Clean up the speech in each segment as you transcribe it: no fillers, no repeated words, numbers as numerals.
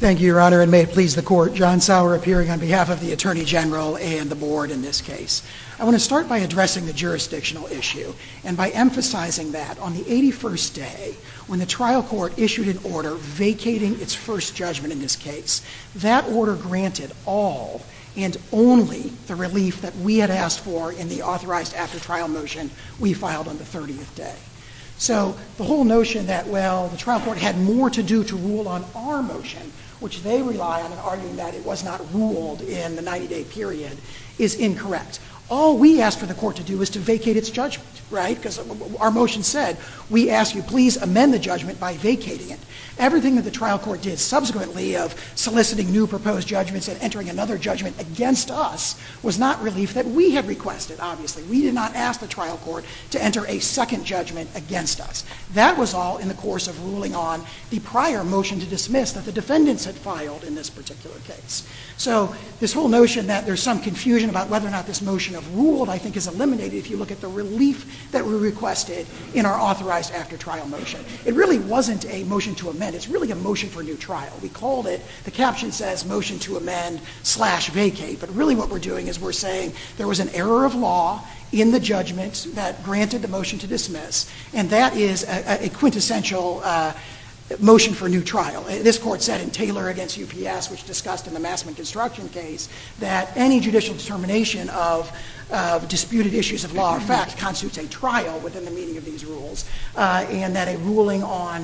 Thank you, Your Honor, and may it please the Court. John Sauer appearing on behalf of the Attorney General and the Board in this case. I want to start by addressing the jurisdictional issue and by emphasizing that on the 81st day, when the trial court issued an order vacating its first judgment in this case, that order granted all and only the relief that we had asked for in the authorized after-trial motion we filed on the 30th day. So the whole notion that, well, the trial court had more to do to rule on our motion, which they rely on in arguing that it was not ruled in the 90-day period, is incorrect. All we asked for the court to do was to vacate its judgment, right? Because our motion said, we ask you please amend the judgment by vacating it. Everything that the trial court did subsequently of soliciting new proposed judgments and entering another judgment against us was not relief that we had requested, obviously. We did not ask the trial court to enter a second judgment against us. That was all in the course of ruling on the prior motion to dismiss that the defendants had filed in this particular case. So this whole notion that there's some confusion about whether or not this motion have ruled, I think, is eliminated if you look at the relief that we requested in our authorized after-trial motion. It really wasn't a motion to amend. It's really a motion for new trial. We called it, the caption says motion to amend / vacate, but really what we're doing is we're saying there was an error of law in the judgment that granted the motion to dismiss, and that is a quintessential motion for new trial. This court said in Taylor against UPS, which discussed in the Massman construction case, that any judicial determination of disputed issues of law or fact constitutes a trial within the meaning of these rules, and that a ruling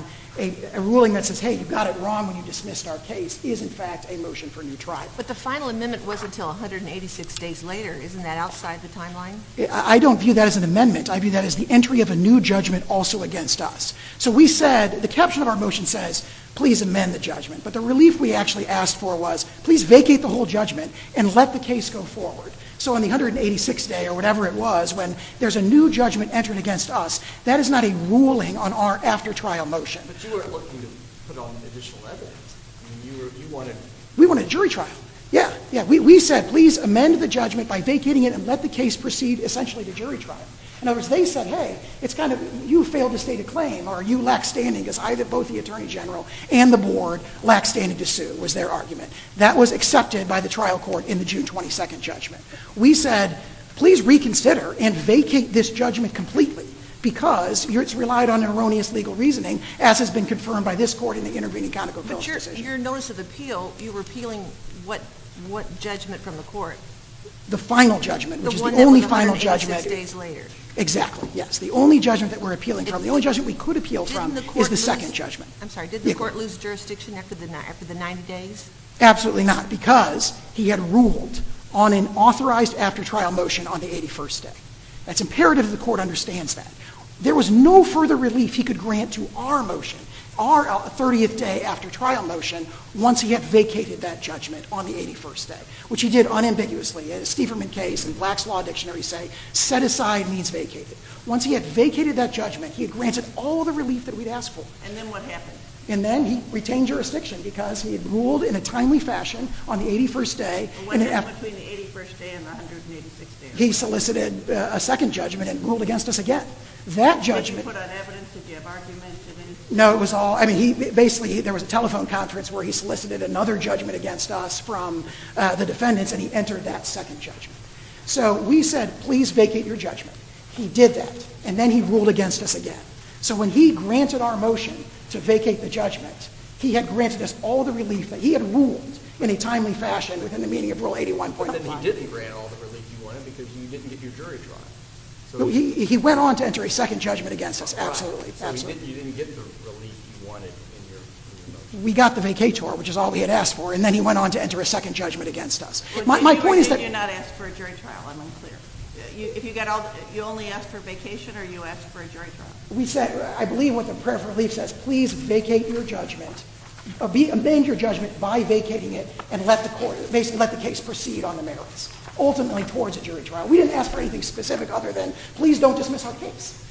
that says, hey, you got it wrong when you dismissed our case is in fact a motion for new trial. But the final amendment wasn't until 186 days later. Isn't that outside the timeline? I don't view that as an amendment. I view that as the entry of a new judgment also against us. So we said, the caption of our motion says, please amend the judgment. But the relief we actually asked for was, please vacate the whole judgment and let the case go forward. So on the 186th day or whatever it was, when there's a new judgment entered against us, that is not a ruling on our after-trial motion. But you weren't looking to put on additional evidence. I mean, we wanted a jury trial. Yeah. We said, please amend the judgment by vacating it and let the case proceed essentially to jury trial. In other words, they said, hey, it's kind of, you failed to state a claim, or you lack standing, because either both the Attorney General and the Board lack standing to sue, was their argument. That was accepted by the trial court in the June 22nd judgment. We said, please reconsider and vacate this judgment completely, because it's relied on erroneous legal reasoning, as has been confirmed by this court in the intervening ConocoPhillips decision. But your notice of appeal, you were appealing what judgment from the court? The final judgment, which is the only final judgment. 186 days later. Exactly, yes. The only judgment that we're appealing from, the only judgment we could appeal from is the second judgment. I'm sorry, did the court lose jurisdiction after the 90 days? Absolutely not, because he had ruled on an authorized after-trial motion on the 81st day. That's imperative that the court understands that. There was no further relief he could grant to our motion, our 30th day after-trial motion, once he had vacated that judgment on the 81st day, which he did unambiguously. As Stieferman case and Black's Law Dictionary say, set aside means vacated. Once he had vacated that judgment, he had granted all the relief that we'd asked for. And then what happened? And then he retained jurisdiction because he had ruled in a timely fashion on the 81st day. What happened between the 81st day and the 186th day? He solicited a second judgment and ruled against us again. That judgment. Did you put on evidence? Did you have arguments? No, it was all, I mean, there was a telephone conference where he solicited another judgment against us from the defendants, and he entered that second judgment. So we said, please vacate your judgment. He did that, and then he ruled against us again. So when he granted our motion to vacate the judgment, he had granted us all the relief that he had ruled in a timely fashion within the meaning of Rule 81.5. But then he didn't grant all the relief you wanted because you didn't get your jury trial. So he went on to enter a second judgment against us, absolutely. So absolutely. You didn't get the relief you wanted in your motion. We got the vacator, which is all we had asked for, and then he went on to enter a second judgment against us. My point is that did you not ask for a jury trial? I'm unclear. If you got you only asked for vacation, or you asked for a jury trial? We said, I believe what the prayer for relief says, please vacate your judgment, amend your judgment by vacating it, and let the court, basically let the case proceed on the merits, ultimately towards a jury trial. We didn't ask for anything specific other than, please don't dismiss our case.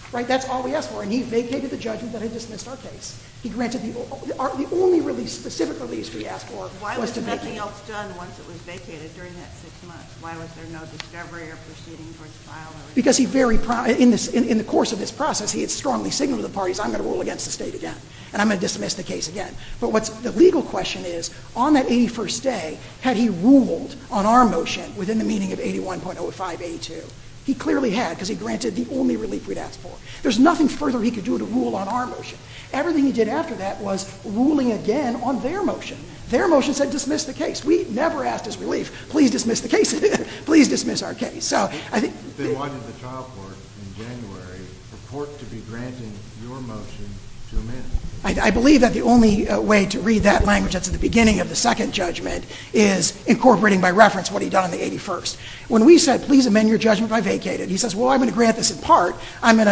Right? That's all we asked for. And he vacated the judgment that had dismissed our case. He granted the only release, specific release we asked for was to vacate. Why was nothing else done once it was vacated during that 6 months? Why was there no discovery or proceeding towards trial? Because he in the course of this process, he had strongly signaled to the parties, I'm going to rule against the state again, and I'm going to dismiss the case again. But what's the legal question is, on that 81st day, had he ruled on our motion within the meaning of 81.05A2? He clearly had, because he granted the only relief we'd asked for. There's nothing further he could do to rule on our motion. Everything he did after that was ruling again on their motion. Their motion said dismiss the case. We never asked as relief, please dismiss the case. Please dismiss our case. So I think... Then why did the trial court in January purport to be granting your motion to amend? I believe that the only way to read that language that's at the beginning of the second judgment is incorporating by reference what he'd done on the 81st. When we said, please amend your judgment by vacated, he says, well, I'm going to grant this in part. I'm going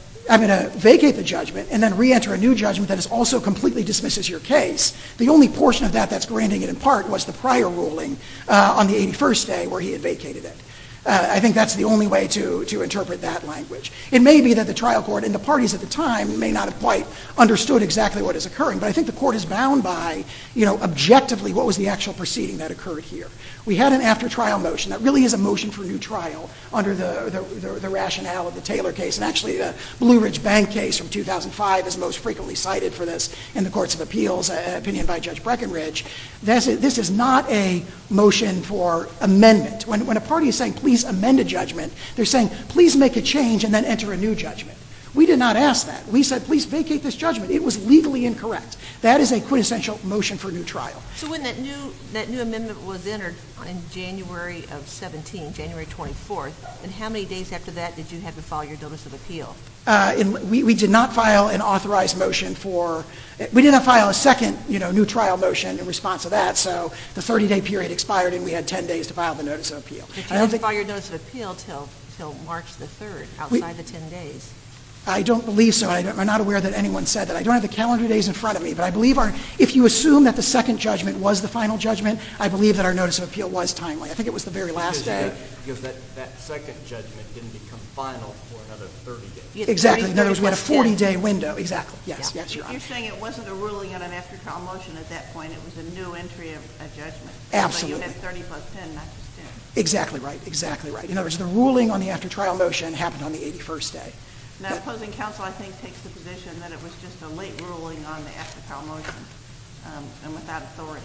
to vacate the judgment and then re-enter a new judgment that is also completely dismisses your case. The only portion of that that's granting it in part was the prior ruling on the 81st day where he had vacated it. I think that's the only way to interpret that language. It may be that the trial court and the parties at the time may not have quite understood exactly what is occurring, but I think the court is bound by, objectively what was the actual proceeding that occurred here. We had an after-trial motion that really is a motion for new trial under the rationale of the Taylor case, and actually the Blue Ridge Bank case from 2005 is most frequently cited for this in the Courts of Appeals, opinion by Judge Breckenridge. This is not a motion for amendment. When a party is saying, please amend a judgment, they're saying, please make a change and then enter a new judgment. We did not ask that. We said, please vacate this judgment. It was legally incorrect. That is a quintessential motion for new trial. So when that new amendment was entered in January of 17, January 24th, and how many days after that did you have to file your notice of appeal? We did not file an authorized motion we did not file a second, new trial motion in response to that, so the 30-day period expired and we had 10 days to file the notice of appeal. But you didn't file your notice of appeal till March the 3rd, outside the 10 days. I don't believe so. I'm not aware that anyone said that. I don't have the calendar days in front of me, but I believe if you assume that the second judgment was the final judgment, I believe that our notice of appeal was timely. I think it was the very last day. Because that second judgment didn't become final for another 30 days. Exactly. In other words, we had a 40-day window. Exactly. Yes, Your Honor. You're saying it wasn't a ruling on an after-trial motion at that point. It was a new entry of a judgment. Absolutely. So you had 30 plus 10, not just 10. Exactly right. Exactly right. In other words, the ruling on the after-trial motion happened on the 81st day. Now, opposing counsel, I think, takes the position that it was just a late ruling on the after-trial motion and without authority.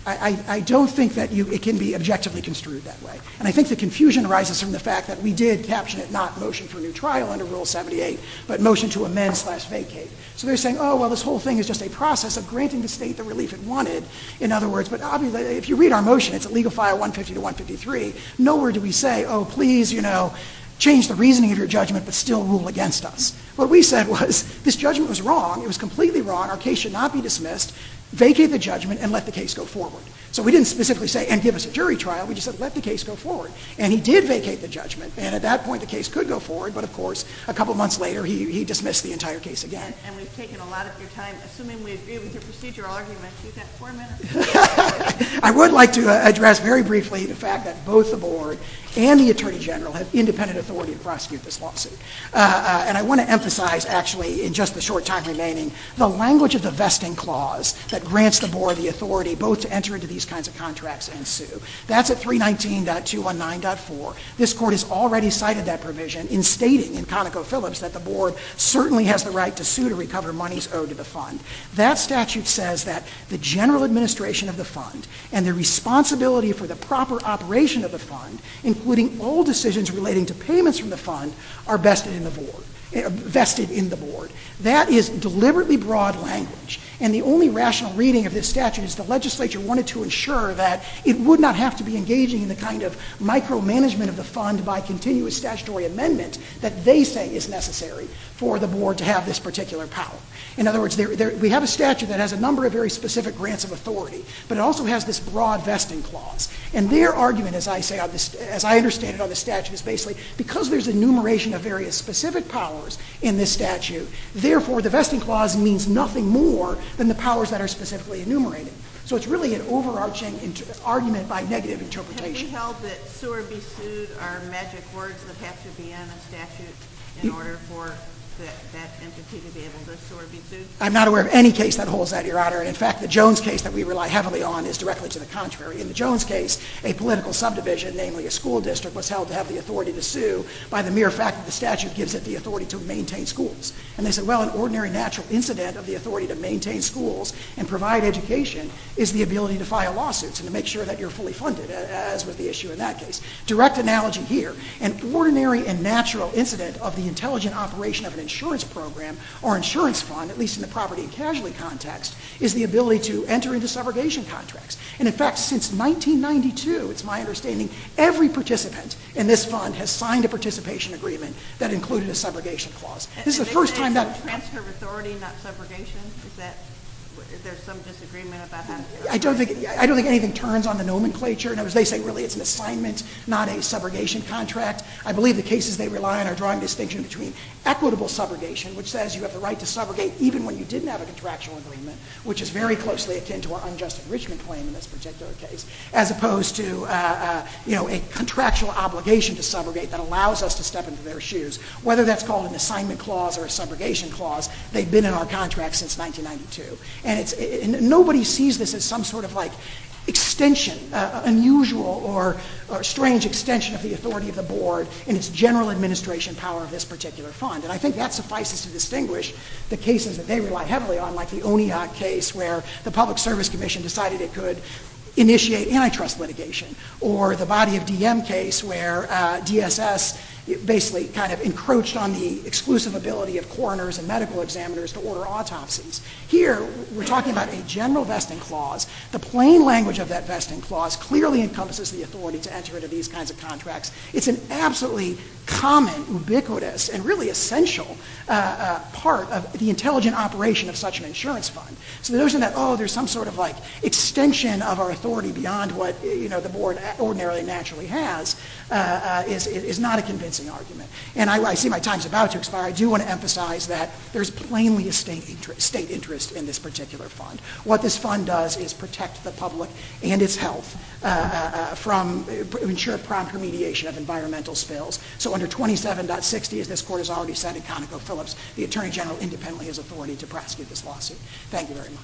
I don't think that it can be objectively construed that way. And I think the confusion arises from the fact that we did caption it not motion for new trial under Rule 78, but motion to amend/vacate. So they're saying, oh, well, this whole thing is just a process of granting the state the relief it wanted, in other words. But obviously, if you read our motion, it's at Legal File 150 to 153. Nowhere do we say, oh, please, change the reasoning of your judgment, but still rule against us. What we said was, this judgment was wrong. It was completely wrong. Our case should not be dismissed. Vacate the judgment and let the case go forward. So we didn't specifically say, and give us a jury trial. We just said, let the case go forward. And he did vacate the judgment. And at that point, the case could go forward. But, of course, a couple months later, he dismissed the entire case again. And we've taken a lot of your time. Assuming we agree with your procedural argument, you've got 4 minutes. I would like to address very briefly the fact that both the board and the Attorney General have independent authority to prosecute this lawsuit. And I want to emphasize, actually, in just the short time remaining, the language of the vesting clause that grants the board the authority both to enter into these kinds of contracts and sue. That's at 319.219.4. This court has already cited that provision in stating in ConocoPhillips that the board certainly has the right to sue to recover monies owed to the fund. That statute says that the general administration of the fund and the responsibility for the proper operation of the fund, including all decisions relating to payments from the fund, are vested in the board. That is deliberately broad language. And the only rational reading of this statute is the legislature wanted to ensure that it would not have to be engaging in the kind of micromanagement of the fund by continuous statutory amendment that they say is necessary for the board to have this particular power. In other words, we have a statute that has a number of very specific grants of authority, but it also has this broad vesting clause. And their argument, as I understand it on the statute, is basically because there's enumeration of various specific powers in this statute, therefore the vesting clause means nothing more than the powers that are specifically enumerated. So it's really an overarching argument by negative interpretation. Have we held that sue or be sued are magic words that have to be in a statute in order for that entity to be able to sue or be sued? I'm not aware of any case that holds that, Your Honor. And in fact, the Jones case that we rely heavily on is directly to the contrary. In the Jones case, a political subdivision, namely a school district, was held to have the authority to sue by the mere fact that the statute gives it the authority to maintain schools. And they said, well, an ordinary natural incident of the authority to maintain schools and provide education is the ability to file lawsuits and to make sure that you're fully funded, as was the issue in that case. Direct analogy here. An ordinary and natural incident of the intelligent operation of an insurance program or insurance fund, at least in the property and casualty context, is the ability to enter into subrogation contracts. And in fact, since 1992, it's my understanding, every participant in this fund has signed a participation agreement that included a subrogation clause. This is the first time that... Transfer of authority, not subrogation? Is there some disagreement about how... I don't think anything turns on the nomenclature. And as they say, really, it's an assignment, not a subrogation contract. I believe the cases they rely on are drawing a distinction between equitable subrogation, which says you have the right to subrogate even when you didn't have a contractual agreement, which is very closely akin to our unjust enrichment claim in this particular case, as opposed to a contractual obligation to subrogate that allows us to step into their shoes. Whether that's called an assignment clause or a subrogation clause, they've been in our contract since 1992. And nobody sees this as some sort of like extension, unusual or strange extension of the authority of the board in its general administration power of this particular fund. And I think that suffices to distinguish the cases that they rely heavily on, like the ONIAC case where the Public Service Commission decided it could initiate antitrust litigation, or the Body of DM case where DSS basically kind of encroached on the exclusive ability of coroners and medical examiners to order autopsies. Here, we're talking about a general vesting clause. The plain language of that vesting clause clearly encompasses the authority to enter into these kinds of contracts. It's an absolutely common, ubiquitous, and really essential part of the intelligent operation of such an insurance fund. So the notion that, there's some sort of like extension of our authority beyond what the board ordinarily naturally has is not a convincing argument. And I see my time's about to expire. I do want to emphasize that there's plainly a state interest in this particular fund. What this fund does is protect the public and its health from ensure prompt remediation of environmental spills. So under 27.60, as this court has already said in ConocoPhillips, the Attorney General independently has authority to prosecute this lawsuit. Thank you very much.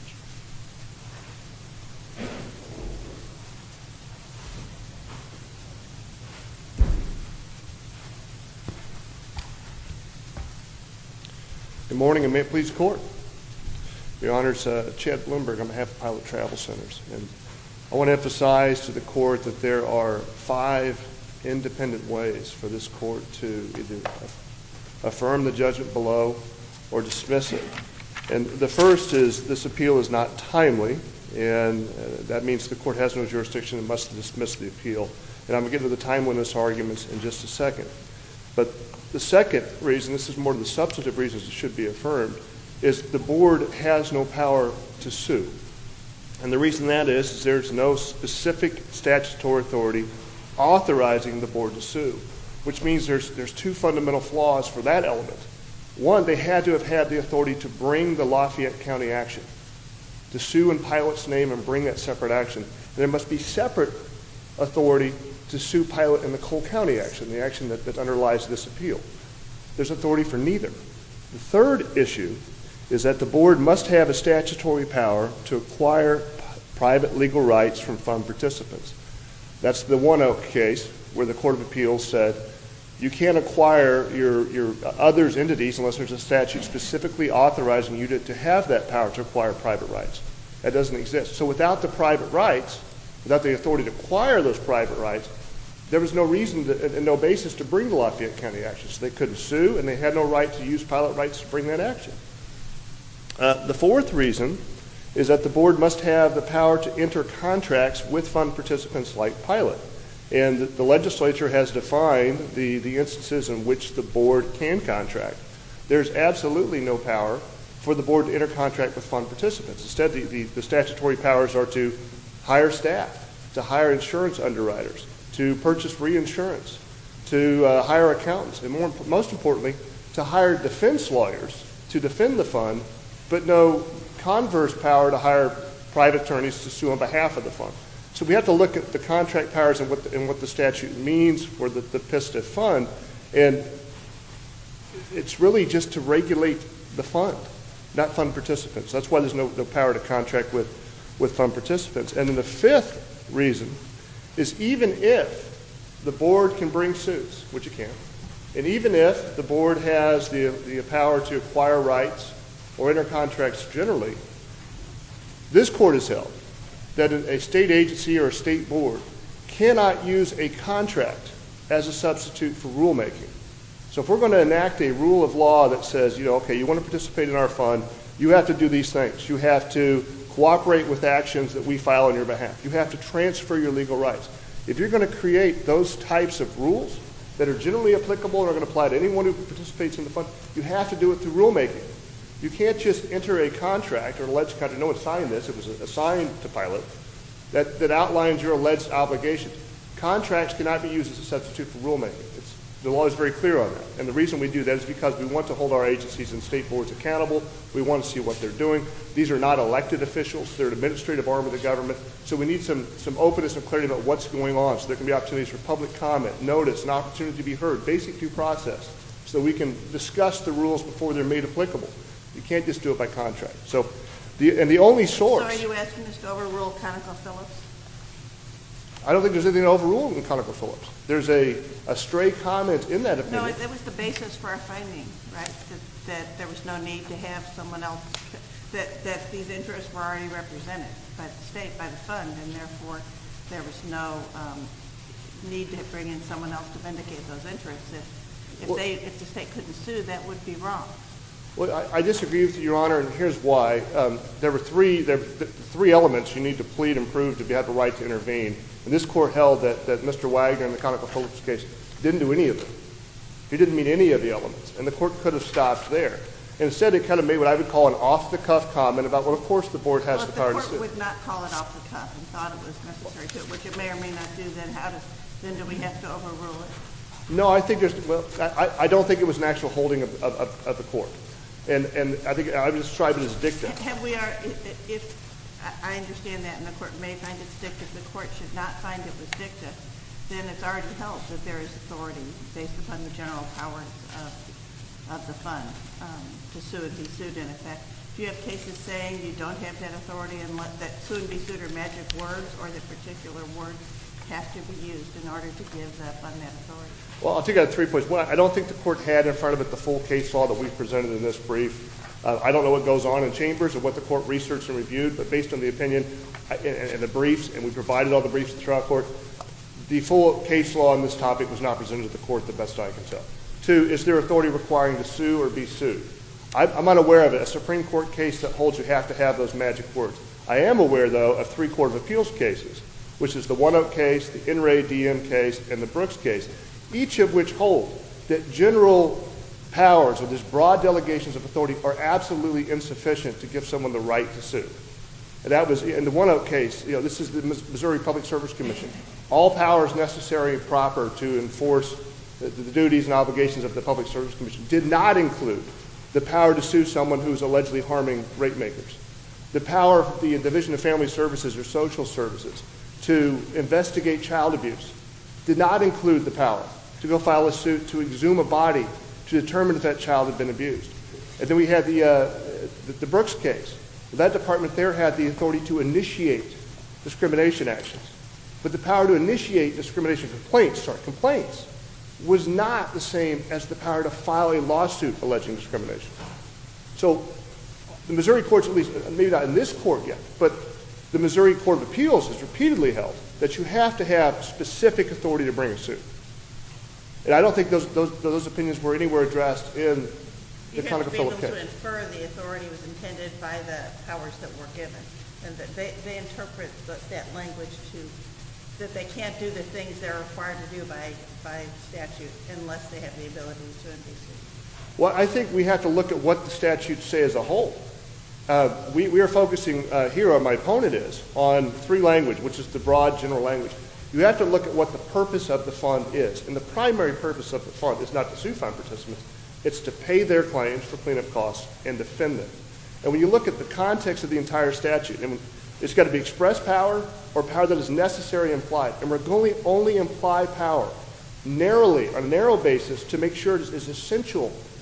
Good morning, and may it please the court. Your Honors, Chad Bloomberg on behalf of Pilot Travel Centers. And I want to emphasize to the court that there are 5 independent ways for this court to either affirm the judgment below or dismiss it. And the first is this appeal is not timely, and that means the court has no jurisdiction and must dismiss the appeal. And I'm going to get to the timeliness arguments in just a second. But the second reason, this is more of the substantive reasons it should be affirmed, is the board has no power to sue. And the reason that is there's no specific statutory authority authorizing the board to sue, which means there's 2 fundamental flaws for that element. One, they had to have had the authority to bring the Lafayette County action, to sue in Pilot's name and bring that separate action. And there must be separate authority to sue Pilot in the Cole County action, the action that underlies this appeal. There's authority for neither. The third issue is that the board must have a statutory power to acquire private legal rights from fund participants. That's the One Oak case where the Court of Appeals said you can't acquire your others' entities unless there's a statute specifically authorizing you to have that power to acquire private rights. That doesn't exist. So without the private rights, without the authority to acquire those private rights, there was no reason and no basis to bring the Lafayette County action. So they couldn't sue, and they had no right to use Pilot rights to bring that action. The fourth reason is that the board must have the power to enter contracts with fund participants like Pilot. And the legislature has defined the instances in which the board can contract. There's absolutely no power for the board to enter contract with fund participants. Instead, the statutory powers are to hire staff, to hire insurance underwriters, to purchase reinsurance, to hire accountants, and most importantly, to hire defense lawyers to defend the fund, but no converse power to hire private attorneys to sue on behalf of the fund. So we have to look at the contract powers and what the statute means for the PISTA fund. And it's really just to regulate the fund, not fund participants. That's why there's no power to contract with fund participants. And then the fifth reason is even if the board can bring suits, which it can, and even if the board has the power to acquire rights or enter contracts generally, this court has held that a state agency or a state board cannot use a contract as a substitute for rulemaking. So if we're going to enact a rule of law that says, okay, you want to participate in our fund, you have to do these things. You have to cooperate with actions that we file on your behalf. You have to transfer your legal rights. If you're going to create those types of rules that are generally applicable and are going to apply to anyone who participates in the fund, you have to do it through rulemaking. You can't just enter a contract or alleged contract. No one signed this. It was assigned to Pilot that outlines your alleged obligations. Contracts cannot be used as a substitute for rulemaking. The law is very clear on that. And the reason we do that is because we want to hold our agencies and state boards accountable. We want to see what they're doing. These are not elected officials. They're an administrative arm of the government. So we need some openness and clarity about what's going on so there can be opportunities for public comment, notice, an opportunity to be heard, basic due process, so we can discuss the rules before they're made applicable. You can't just do it by contract. So the only source. So are you asking us to overrule ConocoPhillips? I don't think there's anything to overrule in ConocoPhillips. There's a stray comment in that opinion. No, that was the basis for our finding, right? That there was no need to have someone else, that these interests were already represented by the state, by the fund, and therefore there was no need to bring in someone else to vindicate those interests. If the state couldn't sue, that would be wrong. Well, I disagree with you, Your Honor, and here's why. There were three elements you need to plead and prove to have the right to intervene. And this court held that Mr. Wagner in the ConocoPhillips case didn't do any of them. He didn't meet any of the elements, and the court could have stopped there. Instead, it kind of made what I would call an off-the-cuff comment about, well, of course the board has the power to sue. Well, if the court would not call it off-the-cuff and thought it was necessary to, which it may or may not do, then do we have to overrule it? No, I think I don't think it was an actual holding of the court. And I think I would describe it as dicta. If I understand that, and the court may find it's dicta, if the court should not find it was dicta, then it's already held that there is authority based upon the general powers of the fund to sue and be sued in effect. Do you have cases saying you don't have that authority and that sue and be sued are magic words, or that particular words have to be used in order to give the fund that authority? Well, I'll take that at 3 points. One, I don't think the court had in front of it the full case law that we've presented in this brief. I don't know what goes on in chambers or what the court researched and reviewed, but based on the opinion and the briefs, and we provided all the briefs to the trial court, the full case law on this topic was not presented to the court the best I can tell. 2, is there authority requiring to sue or be sued? I'm unaware of a Supreme Court case that holds you have to have those magic words. I am aware, though, of 3 Court of Appeals cases, which is the One Oak case, the In Re DM case, and the Brooks case, each of which hold that general powers or these broad delegations of authority are absolutely insufficient to give someone the right to sue. And that was in the One Oak case. This is the Missouri Public Service Commission. All powers necessary and proper to enforce the duties and obligations of the Public Service Commission did not include the power to sue someone who is allegedly harming rate makers. The power of the Division of Family Services or Social Services to investigate child abuse did not include the power to go file a suit to exhume a body to determine if that child had been abused. And then we had the Brooks case. That department there had the authority to initiate discrimination actions. But the power to initiate discrimination complaints was not the same as the power to file a lawsuit alleging discrimination. So the Missouri courts, at least maybe not in this court yet, but the Missouri Court of Appeals has repeatedly held that you have to have specific authority to bring a suit. And I don't think those opinions were anywhere addressed in the ConocoPhillips case. You have to be able to infer the authority was intended by the powers that were given, and that they interpret that language that they can't do the things they're required to do by statute unless they have the ability to sue and be sued. Well, I think we have to look at what the statutes say as a whole. We are focusing here, or my opponent is, on 3 language, which is the broad general language. You have to look at what the purpose of the fund is. And the primary purpose of the fund is not to sue fund participants. It's to pay their claims for cleanup costs and defend them. And when you look at the context of the entire statute, it's got to be express power or power that is necessary implied. And we're going to only imply power narrowly, on a narrow basis, to make sure it is essential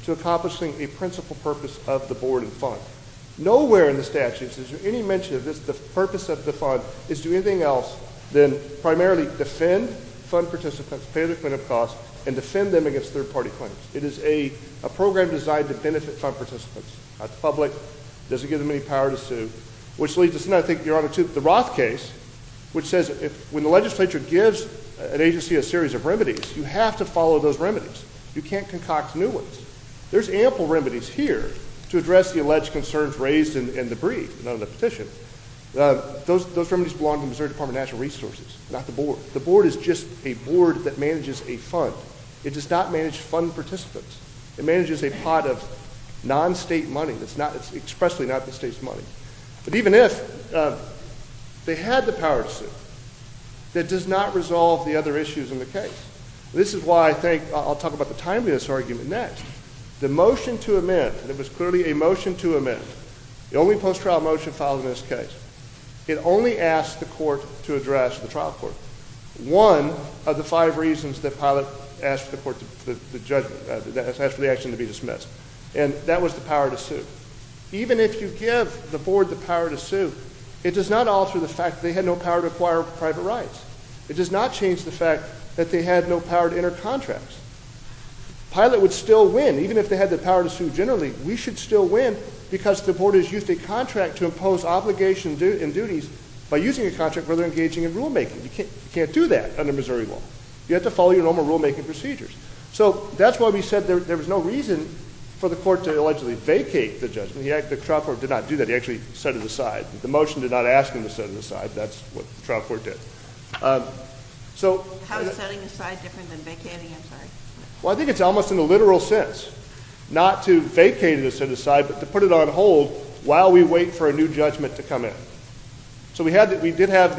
to accomplishing a principal purpose of the board and fund. Nowhere in the statutes is there any mention of this. The purpose of the fund is to do anything else than primarily defend fund participants, pay their cleanup costs, and defend them against third-party claims. It is a program designed to benefit fund participants, not the public. Doesn't give them any power to sue, which leads us, and I think, Your Honor, to the Roth case, which says when the legislature gives an agency a series of remedies, you have to follow those remedies. You can't concoct new ones. There's ample remedies here to address the alleged concerns raised in the brief, not in the petition. Those remedies belong to the Missouri Department of Natural Resources, not the board. The board is just a board that manages a fund. It does not manage fund participants. It manages a pot of non-state money. It's expressly not the state's money. But even if they had the power to sue, that does not resolve the other issues in the case. This is why I think I'll talk about the timeliness argument next. The motion to amend, and it was clearly a motion to amend, the only post-trial motion filed in this case, it only asked the court to address, the trial court, one of the 5 reasons that Pilot asked for the court, the judgment, asked for the action to be dismissed. And that was the power to sue. Even if you give the board the power to sue, it does not alter the fact that they had no power to acquire private rights. It does not change the fact that they had no power to enter contracts. Pilot would still win. Even if they had the power to sue generally, we should still win because the board has used a contract to impose obligations and duties by using a contract where they're engaging in rulemaking. You can't do that under Missouri law. You have to follow your normal rulemaking procedures. So that's why we said there was no reason for the court to allegedly vacate the judgment. The trial court did not do that. He actually set it aside. The motion did not ask him to set it aside. That's what the trial court did. How is setting aside different than vacating? I'm sorry. Well, I think it's almost in a literal sense. Not to vacate it or set it aside, but to put it on hold while we wait for a new judgment to come in. So we did have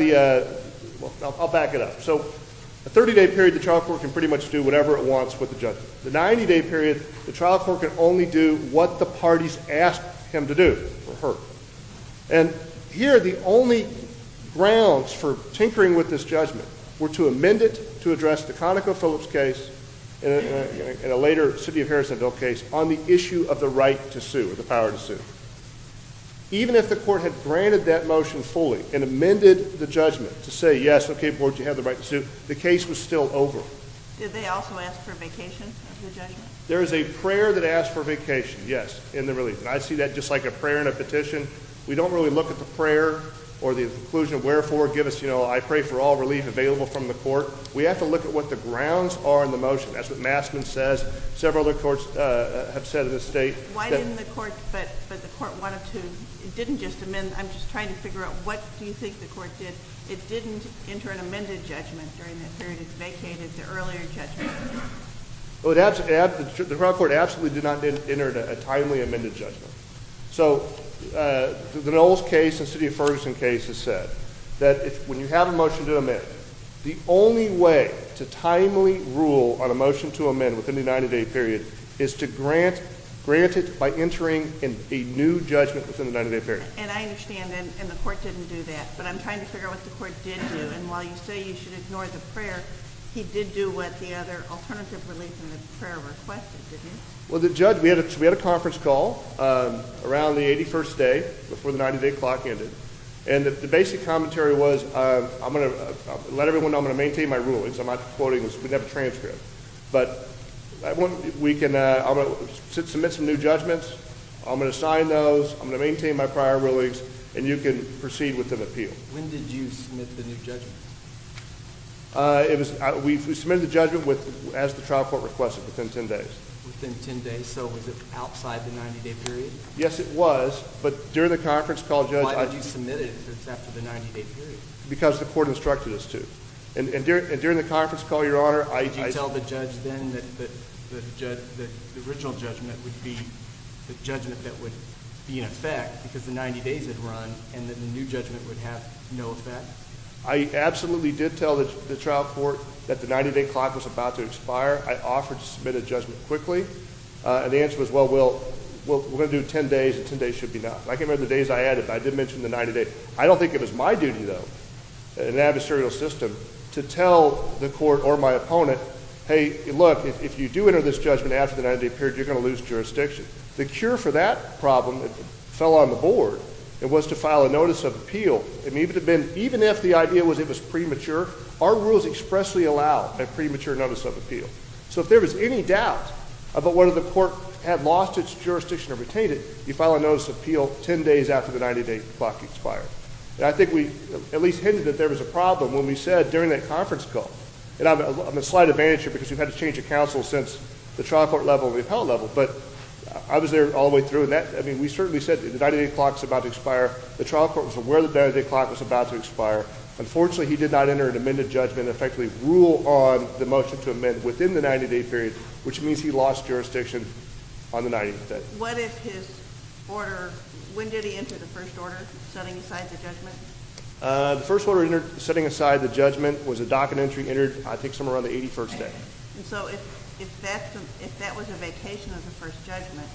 I'll back it up. So a 30-day period, the trial court can pretty much do whatever it wants with the judgment. The 90-day period, the trial court can only do what the parties asked him to do, or her. And here, the only grounds for tinkering with this judgment were to amend it to address the ConocoPhillips case and a later City of Harrisonville case on the issue of the right to sue, or the power to sue. Even if the court had granted that motion fully and amended the judgment to say, yes, okay, board, you have the right to sue, the case was still over. Did they also ask for vacation of the judgment? There is a prayer that asks for vacation, yes, in the relief. And I see that just like a prayer and a petition. We don't really look at the prayer or the conclusion, wherefore give us, I pray for all relief available from the court. We have to look at what the grounds are in the motion. That's what Massman says. Several other courts have said in the state. Why didn't the court, but the court wanted to, it didn't just amend, I'm just trying to figure out what do you think the court did? It didn't enter an amended judgment during that period. It vacated the earlier judgment. Well, the trial court absolutely did not enter a timely amended judgment. So the Knowles case and City of Ferguson case has said that when you have a motion to amend, the only way to timely rule on a motion to amend within the 90-day period is to grant it by entering a new judgment within the 90-day period. And I understand, and the court didn't do that, but I'm trying to figure out what the court did do. And while you say you should ignore the prayer, he did do what the other alternative relief in the prayer requested, didn't he? Well, the judge, we had a conference call around the 81st day before the 90-day clock ended. And the basic commentary was, I'm going to let everyone know I'm going to maintain my rulings. I'm not quoting this. We didn't have a transcript. But I'm going to submit some new judgments. I'm going to sign those. I'm going to maintain my prior rulings, and you can proceed with an appeal. When did you submit the new judgment? We submitted the judgment as the trial court requested within 10 days. Within 10 days, so was it outside the 90-day period? Yes, it was, but during the conference call, Judge... Why did you submit it if it's after the 90-day period? Because the court instructed us to. And during the conference call, Your Honor, Did you tell the judge then that the original judgment would be the judgment that would be in effect because the 90 days had run and that the new judgment would have no effect? I absolutely did tell the trial court that the 90-day clock was about to expire. I offered to submit a judgment quickly, and the answer was, well, we're going to do 10 days, and 10 days should be enough. I can't remember the days I added, but I did mention the 90-day. I don't think it was my duty, though, in an adversarial system, to tell the court or my opponent, hey, look, if you do enter this judgment after the 90-day period, you're going to lose jurisdiction. The cure for that problem fell on the board. It was to file a notice of appeal. And even if the idea was it was premature, our rules expressly allow a premature notice of appeal. So if there was any doubt about whether the court had lost its jurisdiction or retained it, you file a notice of appeal 10 days after the 90-day clock expired. And I think we at least hinted that there was a problem when we said during that conference call, and I'm a slight advantage here because we've had to change the counsel since the trial court level and the appellate level, but I was there all the way through, and we certainly said the 90-day clock is about to expire. The trial court was aware the 90-day clock was about to expire. Unfortunately, he did not enter an amended judgment and effectively rule on the motion to amend within the 90-day period, which means he lost jurisdiction on the 90th day. What if his order, when did he enter the first order, setting aside the judgment? The first order setting aside the judgment was a docket entry entered, I think, somewhere around the 81st day. And so if that was a vacation of the first judgment,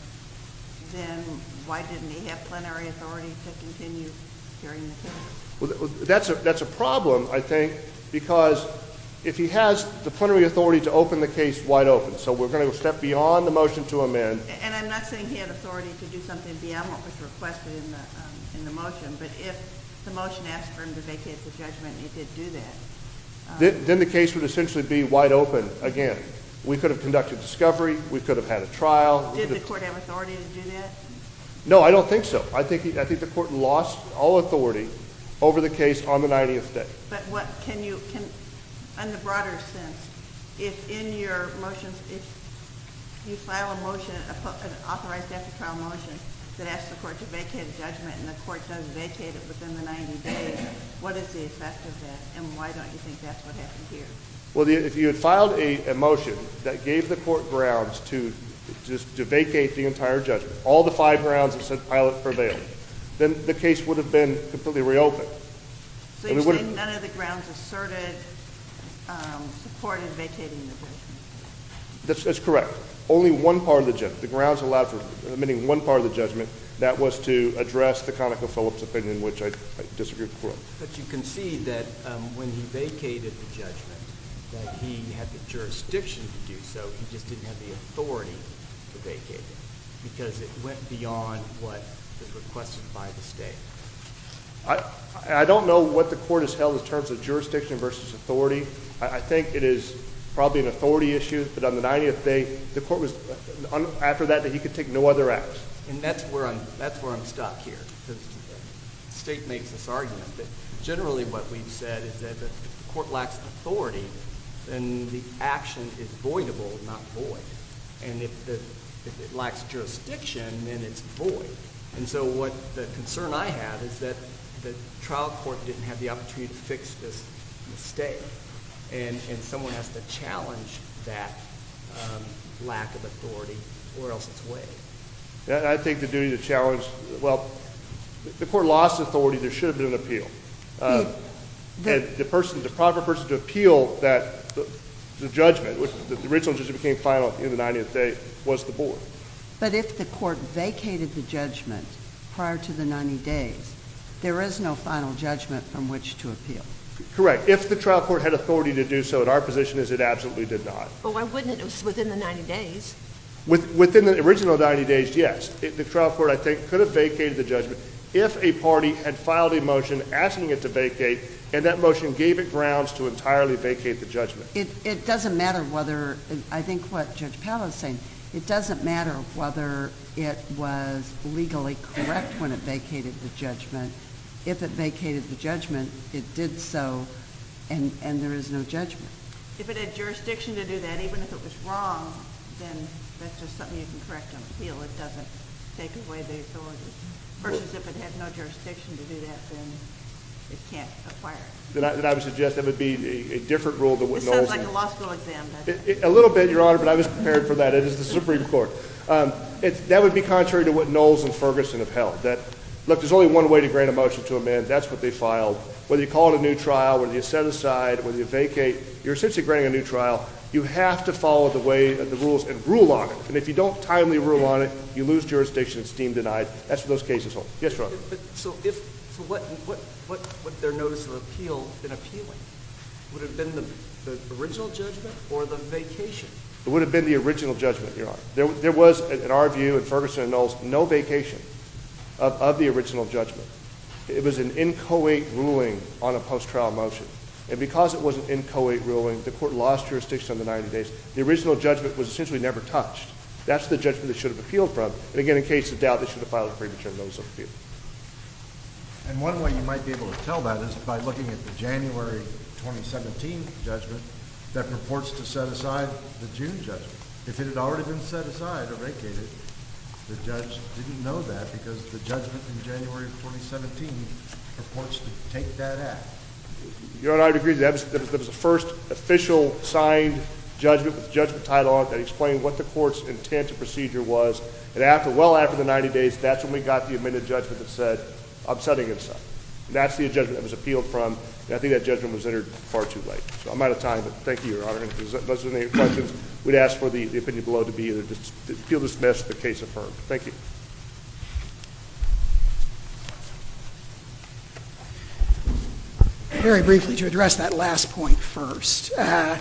then why didn't he have plenary authority to continue hearing the case? Well, that's a problem, I think, because if he has the plenary authority to open the case wide open, so we're going to step beyond the motion to amend. And I'm not saying he had authority to do something beyond what was requested in the motion, but if the motion asked for him to vacate the judgment and he did do that. Then the case would essentially be wide open again. We could have conducted discovery. We could have had a trial. Did the court have authority to do that? No, I don't think so. I think the court lost all authority over the case on the 90th day. But what can in the broader sense, if in your motions, if you file a motion, an authorized after trial motion that asks the court to vacate a judgment and the court does vacate it within the 90 days, what is the effect of that, and why don't you think that's what happened here? Well, if you had filed a motion that gave the court grounds to vacate the entire judgment, all the 5 grounds that said pilot prevailed, then the case would have been completely reopened. So you're saying none of the grounds asserted supported vacating the judgment? That's correct. Only one part of the judgment. The grounds allowed for admitting one part of the judgment. That was to address the ConocoPhillips opinion, which I disagree with the court. But you concede that when he vacated the judgment, that he had the jurisdiction to do so. He just didn't have the authority to vacate it because it went beyond what was requested by the state. I don't know what the court has held in terms of jurisdiction versus authority. I think it is probably an authority issue, but on the 90th day, the court was, after that, that he could take no other acts. And that's where I'm stuck here, because the state makes this argument that generally what we've said is that if the court lacks authority, then the action is voidable, not void. And if it lacks jurisdiction, then it's void. And so what the concern I have is that the trial court didn't have the opportunity to fix this mistake. And someone has to challenge that lack of authority, or else it's waived. And I think the duty to challenge, well, the court lost authority. There should have been an appeal. And the proper person to appeal that, the judgment, which the original judgment became final at the end of the 90th day, was the board. But if the court vacated the judgment prior to the 90 days, there is no final judgment from which to appeal. Correct. If the trial court had authority to do so, and our position is it absolutely did not. But why wouldn't it? It was within the 90 days. Within the original 90 days, yes. The trial court, I think, could have vacated the judgment if a party had filed a motion asking it to vacate, and that motion gave it grounds to entirely vacate the judgment. It doesn't matter whether, I think what Judge Palo is saying, it doesn't matter whether it was legally correct when it vacated the judgment. If it vacated the judgment, it did so, and there is no judgment. If it had jurisdiction to do that, even if it was wrong, then that's just something you can correct on appeal. It doesn't take away the authority. Versus if it had no jurisdiction to do that, then it can't acquire it. Then I would suggest that would be a different rule than what This Knowles... sounds like a law school exam, doesn't it? A little bit, Your Honor, but I was prepared for that. It is the Supreme Court. That would be contrary to what Knowles and Ferguson have held. That, look, there's only one way to grant a motion to amend. That's what they filed. Whether you call it a new trial, whether you set aside, whether you vacate, you're essentially granting a new trial. You have to follow the way of the rules and rule on it. And if you don't timely rule on it, you lose jurisdiction. It's deemed denied. That's what those cases hold. Yes, Your Honor. So what their notice of appeal been appealing? Would have been the The original judgment or the vacation? It would have been the original judgment, Your Honor. There was, in our view, in Ferguson and Knowles, no vacation of the original judgment. It was an inchoate ruling on a post-trial motion. And because it was an inchoate ruling, the court lost jurisdiction on the 90 days. The original judgment was essentially never touched. That's the judgment they should have appealed from. And again, in case of doubt, they should have filed a premature notice of appeal. And one way you might be able to tell that is by looking at the January 2017 judgment that purports to set aside the June judgment. If it had already been set aside or vacated, the judge didn't know that because the judgment in January of 2017 purports to take that act. Your Honor, I would agree that was the first official signed judgment with judgment title on it that explained what the court's intent and procedure was. And well after the 90 days, that's when we got the amended judgment that said, I'm setting it aside. And that's the judgment that was appealed from. And I think that judgment was entered far too late. So I'm out of time, but thank you, Your Honor. And if there's any questions, we'd ask for the opinion below to be either appeal dismissed or the case affirmed. Thank you. Very briefly, to address that last point first.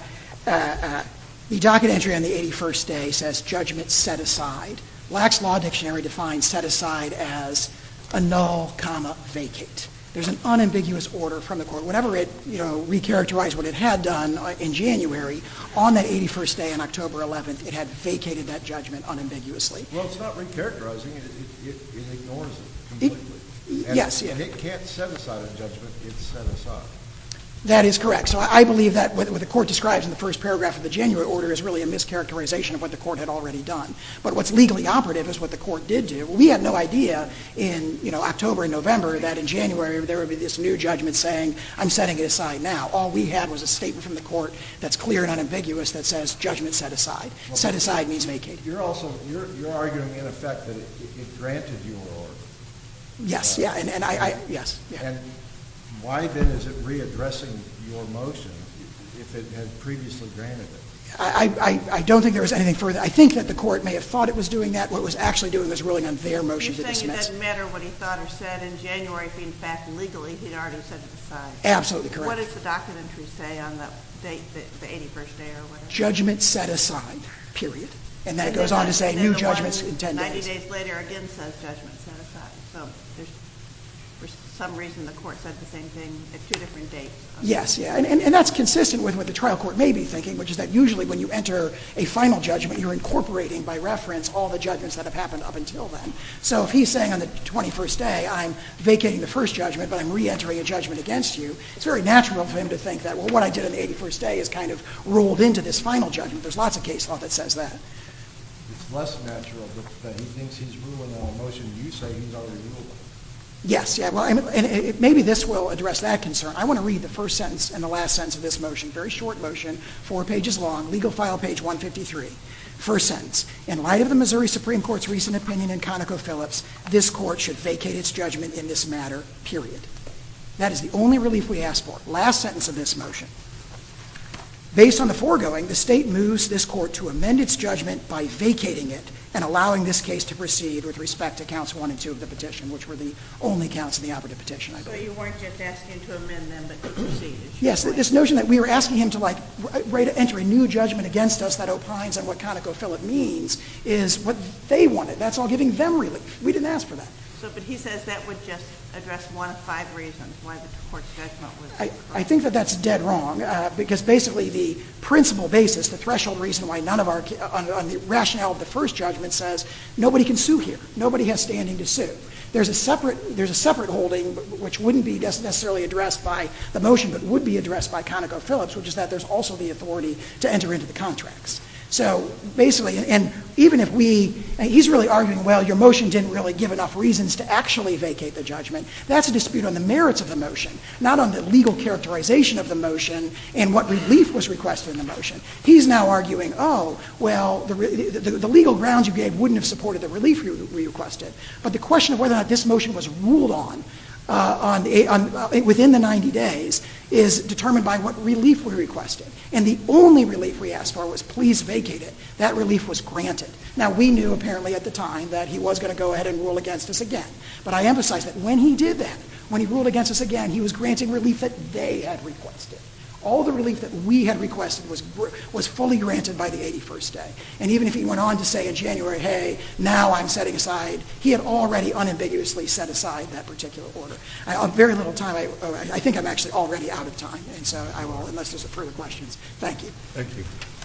The docket entry on the 81st day says judgment set aside. Black's Law Dictionary defines set aside as annul, vacate. There's an unambiguous order from the court. Whenever it, recharacterized what it had done in January, on that 81st day on October 11th, it had vacated that judgment unambiguously. Well, it's not recharacterizing. It ignores it completely. Yes. And it can't set aside a judgment. It's set aside. That is correct. So I believe that what the court describes in the first paragraph of the January order is really a mischaracterization of what the court had already done. But what's legally operative is what the court did do. We had no idea in October and November that in January there would be this new judgment saying, I'm setting it aside now. All we had was a statement from the court that's clear and unambiguous that says judgment set aside. Well, set aside means vacated. You're arguing in effect that it granted your order. Yes, yeah, and yes. Yeah. And why then is it readdressing your motion if it had previously granted it? I don't think there was anything further. I think that the court may have thought it was doing that. What it was actually doing was ruling on their motion to dismiss. You're saying it doesn't matter what he thought or said in January if, in fact, legally he'd already set it aside. Absolutely correct. What does the docket entry say on the date, the 81st day or whatever? Judgment set aside, period. And then it goes on to say new judgments in 10 days. 90 days later again says judgment set aside. So there's, for some reason, the court said the same thing at two different dates. Yes, yeah. And that's consistent with what the trial court may be thinking, which is that usually when you enter a final judgment, you're incorporating by reference all the judgments that have happened up until then. So if he's saying on the 21st day, I'm vacating the first judgment, but I'm re-entering a judgment against you, it's very natural for him to think that, well, what I did on the 81st day is kind of rolled into this final judgment. There's lots of case law that says that. It's less natural that he thinks he's ruling on a motion you say he's already ruled on. Yes, yeah. Well, and maybe this will address that concern. I want to read the first sentence and the last sentence of this motion. Very short motion, 4 pages long, legal file page 153. First sentence. In light of the Missouri Supreme Court's recent opinion in ConocoPhillips, this court should vacate its judgment in this matter, period. That is the only relief we ask for. Last sentence of this motion. Based on the foregoing, the state moves this court to amend its judgment by vacating it and allowing this case to proceed with respect to counts 1 and 2 of the petition, which were the only counts in the operative petition, I believe. So you weren't just asking to amend them, but to proceed? Yes, this notion that we were asking him to enter a new judgment against us that opines on what ConocoPhillips means is what they wanted. That's all giving them relief. We didn't ask for that. So, but he says that would just address one of 5 reasons why the court's judgment was correct. I think that that's dead wrong because basically the principal basis, the threshold reason why none of our, on the rationale of the first judgment says nobody can sue here. Nobody has standing to sue. There's a separate holding which wouldn't be necessarily addressed by the motion but would be addressed by ConocoPhillips, which is that there's also the authority to enter into the contracts. So basically, and even if he's really arguing, well, your motion didn't really give enough reasons to actually vacate the judgment. That's a dispute on the merits of the motion, not on the legal characterization of the motion and what relief was requested in the motion. He's now arguing, oh, well, the legal grounds you gave wouldn't have supported the relief we requested. But the question of whether or not this motion was ruled on within the 90 days is determined by what relief we requested. And the only relief we asked for was please vacate it. That relief was granted. Now, we knew apparently at the time that he was going to go ahead and rule against us again. But I emphasize that when he did that, when he ruled against us again, he was granting relief that they had requested. All the relief that we had requested was fully granted by the 81st day. And even if he went on to say in January, hey, now I'm setting aside, he had already unambiguously set aside that particular order. I have very little time. I think I'm actually already out of time. And so I will, unless there's further questions. Thank you. Thank you.